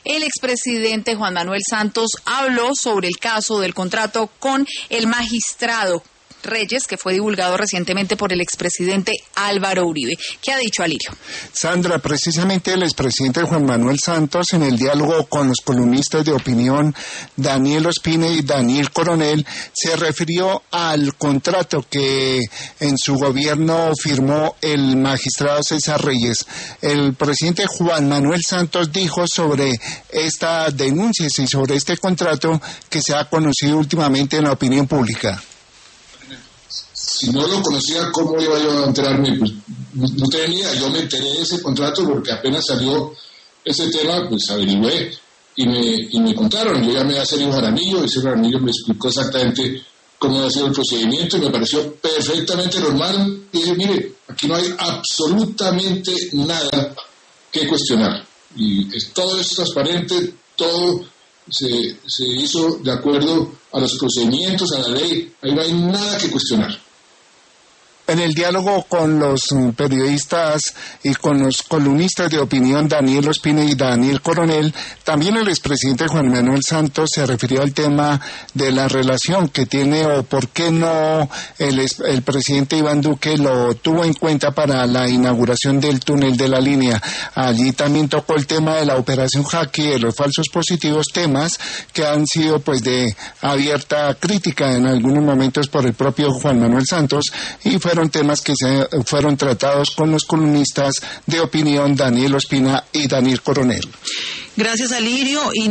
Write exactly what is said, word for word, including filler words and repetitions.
El expresidente Juan Manuel Santos habló sobre el caso del contrato con el magistrado Reyes, que fue divulgado recientemente por el expresidente Álvaro Uribe. ¿Qué ha dicho Alirio? Sandra, precisamente el expresidente Juan Manuel Santos, en el diálogo con los columnistas de opinión Daniel Ospina y Daniel Coronel, se refirió al contrato que en su gobierno firmó el magistrado César Reyes. El presidente Juan Manuel Santos dijo sobre esta denuncia y sobre este contrato que se ha conocido últimamente en la opinión pública. Si no lo conocía, ¿cómo iba yo a enterarme? Pues no tenía, yo me enteré de ese contrato porque apenas salió ese tema, pues averigüé y me, y me contaron. Yo llamé a Sergio Jaramillo y Sergio Jaramillo me explicó exactamente cómo ha sido el procedimiento y me pareció perfectamente normal. Y dije, mire, aquí no hay absolutamente nada que cuestionar. Y es, todo es transparente, todo se, se hizo de acuerdo a los procedimientos, a la ley, ahí no hay nada que cuestionar. En el diálogo con los periodistas y con los columnistas de opinión Daniel Ospina y Daniel Coronel, también el expresidente Juan Manuel Santos se refirió al tema de la relación que tiene o por qué no el, el presidente Iván Duque lo tuvo en cuenta para la inauguración del túnel de la línea. Allí también tocó el tema de la operación Jaque y de los falsos positivos, temas que han sido pues de abierta crítica en algunos momentos por el propio Juan Manuel Santos y fue fueron temas que se fueron tratados con los columnistas de opinión Daniel Ospina y Daniel Coronel. Gracias, Alirio. Y